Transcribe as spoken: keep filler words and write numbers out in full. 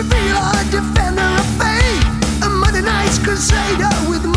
feel a defender of faith, a Mother Night's crusader with